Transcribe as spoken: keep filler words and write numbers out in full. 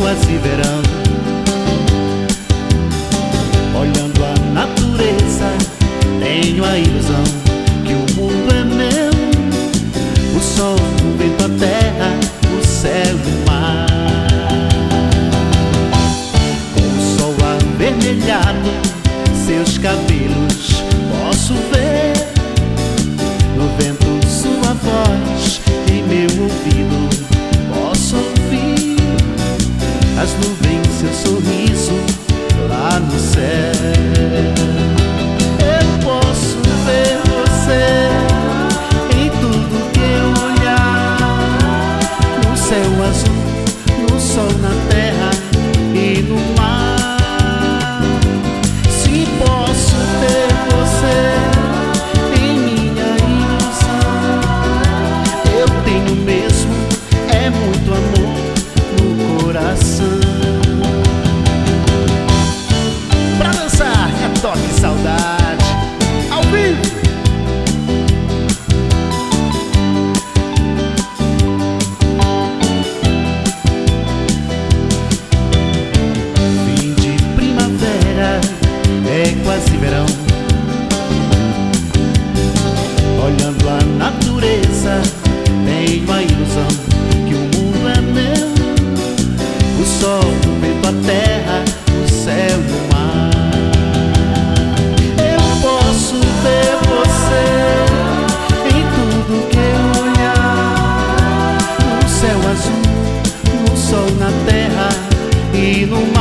quase verão. Olhando a natureza, tenho a ilusão que o mundo é meu. O sol, o vento, a terra, o céu e o mar. Com o sol avermelhado, seus cabelos posso ver. No vento sua voz, em meu ouvido posso ouvir. As nuvens, seu sorriso lá no céu. Eu posso ver você em tudo que eu olhar. No céu azul, no sol, na terra e no mar. Se posso ter você em minha ilusão, eu tenho mesmo, é muito amor no coração. Pra dançar é Toque Saudade, ao vivo. Fim de primavera, é quase verão. Olhando a natureza, tenho a ilusão que o mundo é meu. O sol, o vento, a terra, o céu e o mar. Eu posso ver você em tudo que eu olhar. No céu azul, no sol, na terra e no mar.